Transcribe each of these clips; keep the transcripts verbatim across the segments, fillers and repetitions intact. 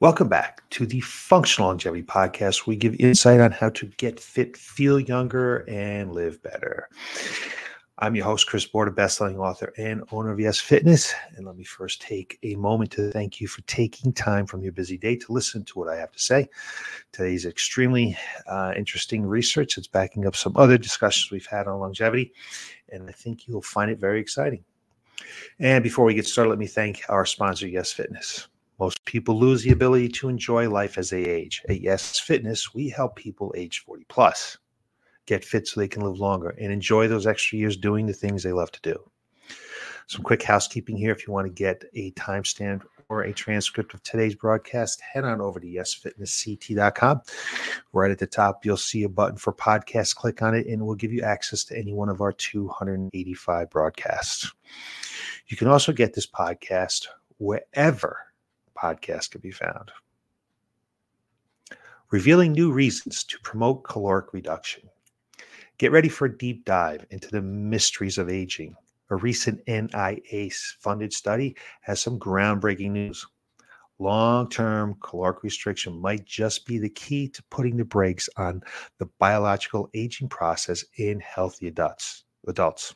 Welcome back to the Functional Longevity Podcast. We give insight on how to get fit, feel younger, and live better. I'm your host, Chris Borda, best-selling author and owner of Yes Fitness. And let me first take a moment to thank you for taking time from your busy day to listen to what I have to say. Today's extremely uh, interesting research. It's backing up some other discussions we've had on longevity, and I think you'll find it very exciting. And before we get started, let me thank our sponsor, Yes Fitness. Most people lose the ability to enjoy life as they age. At Yes Fitness, we help people age forty plus get fit so they can live longer and enjoy those extra years doing the things they love to do. Some quick housekeeping here. If you want to get a timestamp or a transcript of today's broadcast, head on over to yes fitness c t dot com. Right at the top, you'll see a button for podcasts. Click on it, and it will give you access to any one of our two hundred eighty-five broadcasts. You can also get this podcast wherever podcasts can be found. Revealing new reasons to promote caloric reduction. Get ready for a deep dive into the mysteries of aging. A recent N I H-funded study has some groundbreaking news. Long-term caloric restriction might just be the key to putting the brakes on the biological aging process in healthy adults. adults.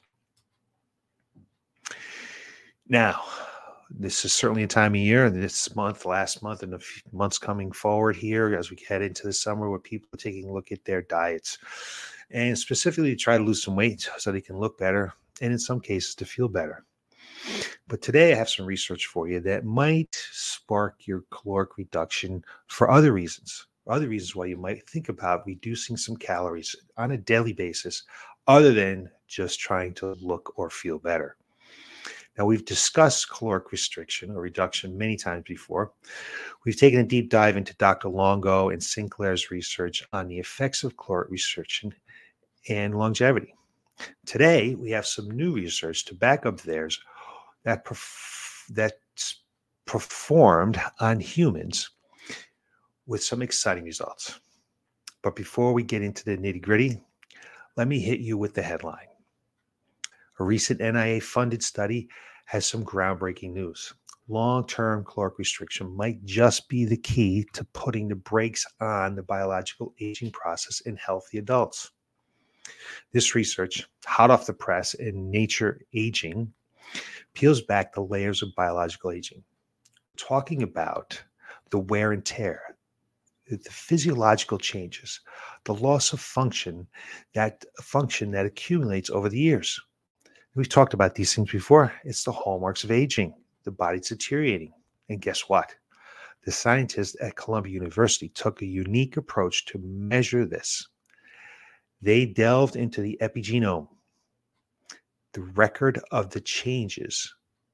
Now, this is certainly a time of year, this month, last month, and the months coming forward here as we head into the summer where people are taking a look at their diets and specifically to try to lose some weight so they can look better and in some cases to feel better. But today I have some research for you that might spark your caloric reduction for other reasons, other reasons why you might think about reducing some calories on a daily basis other than just trying to look or feel better. Now, we've discussed caloric restriction or reduction many times before. We've taken a deep dive into Doctor Longo and Sinclair's research on the effects of caloric restriction and longevity. Today, we have some new research to back up theirs that perf- that's performed on humans with some exciting results. But before we get into the nitty-gritty, let me hit you with the headline. A recent N I H-funded study has some groundbreaking news. Long-term caloric restriction might just be the key to putting the brakes on the biological aging process in healthy adults. This research, hot off the press in Nature Aging, peels back the layers of biological aging, talking about the wear and tear, the physiological changes, the loss of function, that function that accumulates over the years. We've talked about these things before. It's the hallmarks of aging. The body's deteriorating. And guess what? The scientists at Columbia University took a unique approach to measure this. They delved into the epigenome, the record of the changes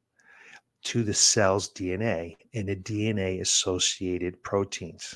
to the cell's D N A and the D N A-associated proteins.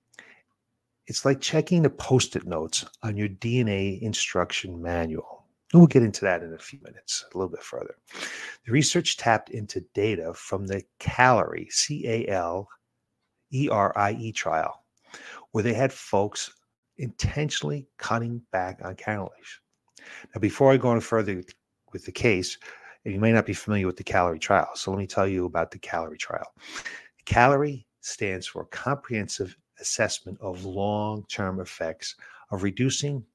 It's like checking the Post-it notes on your D N A instruction manual. And we'll get into that in a few minutes, a little bit further. The research tapped into data from the CALORIE, C A L E R I E trial, where they had folks intentionally cutting back on calories. Now, before I go any further with the case, and you may not be familiar with the CALORIE trial, so let me tell you about the CALORIE trial. CALORIE stands for Comprehensive Assessment of Long-Term Effects of Reducing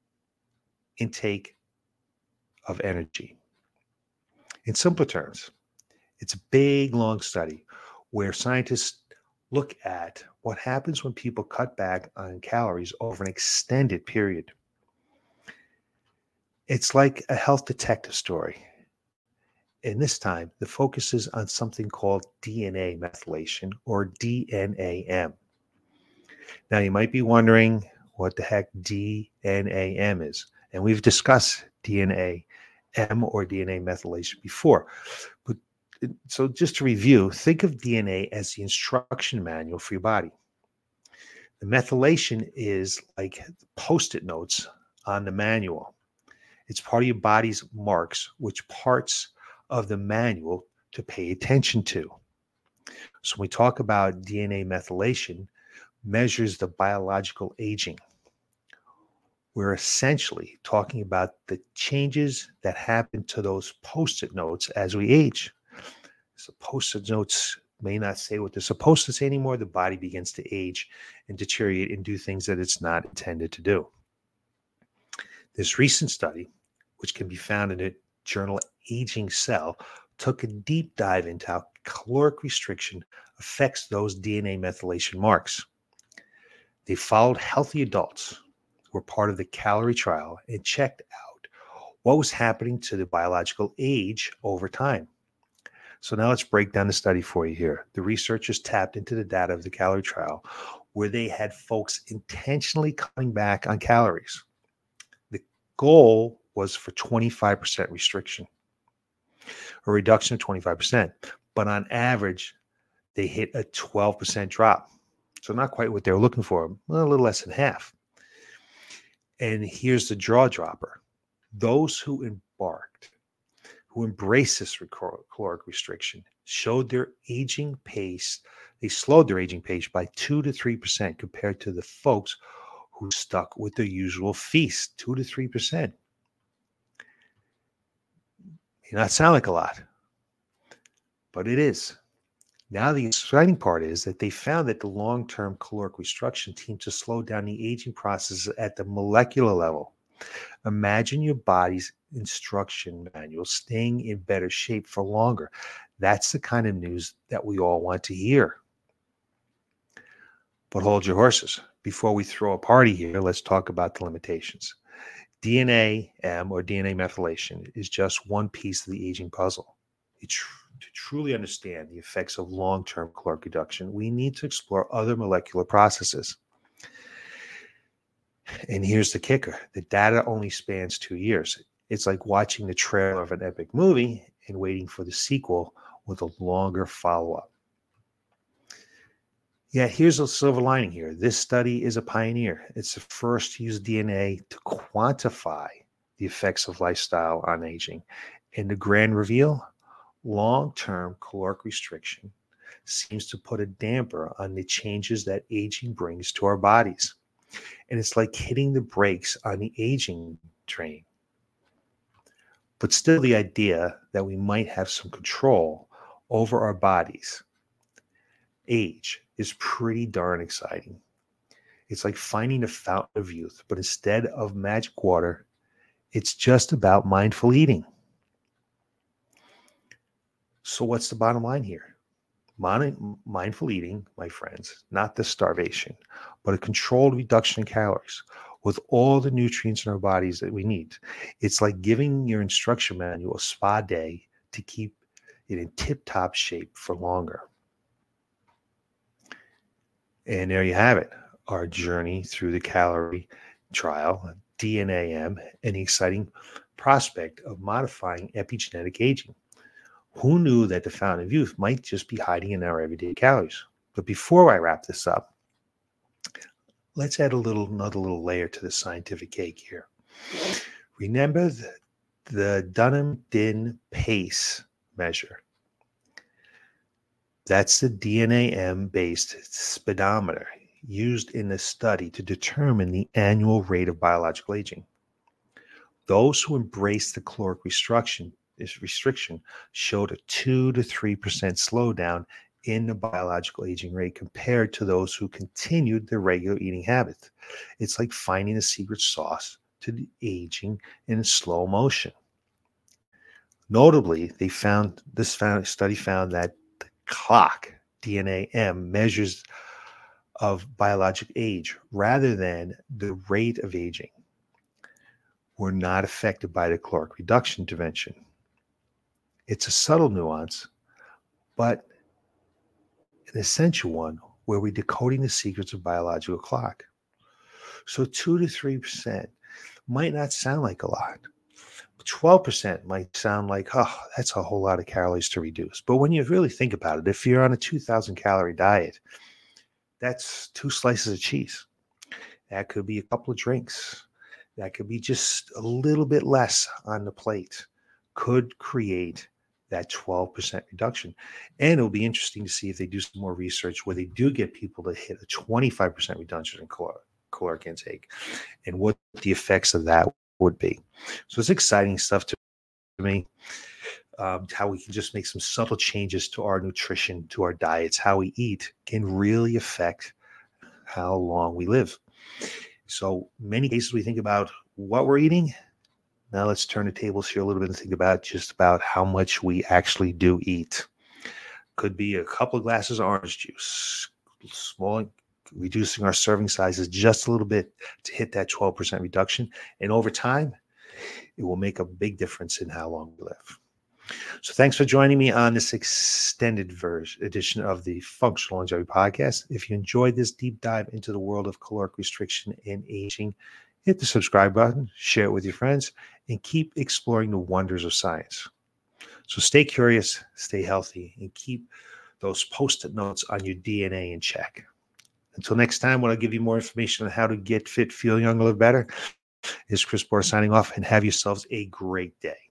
Intake of Energy. In simpler terms, it's a big, long study where scientists look at what happens when people cut back on calories over an extended period. It's like a health detective story. And this time, the focus is on something called D N A methylation, or D N A M. Now, you might be wondering what the heck D N A M is. And we've discussed D N A M or D N A methylation before. But so just to review, think of D N A as the instruction manual for your body. The methylation is like Post-it notes on the manual. It's part of your body's marks, which parts of the manual to pay attention to. So when we talk about D N A methylation, measures the biological aging. We're essentially talking about the changes that happen to those Post-it notes as we age. So Post-it notes may not say what they're supposed to say anymore. The body begins to age and deteriorate and do things that it's not intended to do. This recent study, which can be found in the journal Aging Cell, took a deep dive into how caloric restriction affects those D N A methylation marks. They followed healthy adults who were part of the calorie trial and checked out what was happening to the biological age over time. So now let's break down the study for you here. The researchers tapped into the data of the calorie trial where they had folks intentionally cutting back on calories. The goal was for twenty-five percent restriction, a reduction of twenty-five percent. But on average, they hit a twelve percent drop. So not quite what they were looking for, a little less than half. And here's the jaw dropper. Those who embarked, who embraced this caloric restriction, showed their aging pace. They slowed their aging pace by two to three percent compared to the folks who stuck with their usual feast, two to three percent. May not sound like a lot, but it is. Now, the exciting part is that they found that the long-term caloric restriction seemed to slow down the aging process at the molecular level. Imagine your body's instruction manual staying in better shape for longer. That's the kind of news that we all want to hear. But hold your horses. Before we throw a party here, let's talk about the limitations. D N A M, or D N A methylation, is just one piece of the aging puzzle. It tr- to truly understand the effects of long-term caloric reduction, we need to explore other molecular processes. And here's the kicker. The data only spans two years. It's like watching the trailer of an epic movie and waiting for the sequel with a longer follow-up. Yet here's a silver lining here. This study is a pioneer. It's the first to use D N A to quantify the effects of lifestyle on aging. And the grand reveal, long-term caloric restriction seems to put a damper on the changes that aging brings to our bodies. And it's like hitting the brakes on the aging train. But still, the idea that we might have some control over our bodies, age, is pretty darn exciting. It's like finding a fountain of youth, but instead of magic water, it's just about mindful eating. So what's the bottom line here? Mon- mindful eating, my friends, not the starvation, but a controlled reduction in calories with all the nutrients in our bodies that we need. It's like giving your instruction manual a spa day to keep it in tip-top shape for longer. And there you have it, our journey through the calorie trial, D N A M, and the exciting prospect of modifying epigenetic aging. Who knew that the fountain of youth might just be hiding in our everyday calories? But before I wrap this up, let's add a little, another little layer to the scientific cake here. Remember the, the Dunham-Din pace measure. That's the D N A M-based speedometer used in the study to determine the annual rate of biological aging. Those who embraced the caloric restriction This restriction showed a two to three percent slowdown in the biological aging rate compared to those who continued their regular eating habit. It's like finding the secret sauce to the aging in slow motion. Notably, they found this found, study found that the clock, D N A M, measures of biologic age rather than the rate of aging were not affected by the caloric reduction intervention. It's a subtle nuance, but an essential one where we're decoding the secrets of biological clock. So two to three percent might not sound like a lot. twelve percent might sound like, oh, that's a whole lot of calories to reduce. But when you really think about it, if you're on a two thousand calorie diet, that's two slices of cheese. That could be a couple of drinks. That could be just a little bit less on the plate. Could create that twelve percent reduction. And it'll be interesting to see if they do some more research where they do get people to hit a twenty-five percent reduction in caloric, caloric intake and what the effects of that would be. So it's exciting stuff to me. um, how we can just make some subtle changes to our nutrition, to our diets, how we eat can really affect how long we live. So many cases we think about what we're eating. Now let's turn the tables here a little bit and think about just about how much we actually do eat. Could be a couple of glasses of orange juice, small, reducing our serving sizes just a little bit to hit that twelve percent reduction. And over time, it will make a big difference in how long we live. So thanks for joining me on this extended version edition of the Functional Longevity Podcast. If you enjoyed this deep dive into the world of caloric restriction and aging, hit the subscribe button, share it with your friends, and keep exploring the wonders of science. So stay curious, stay healthy, and keep those post-it notes on your D N A in check. Until next time, when I give you more information on how to get fit, feel young, live better, is Chris Bohr signing off, and have yourselves a great day.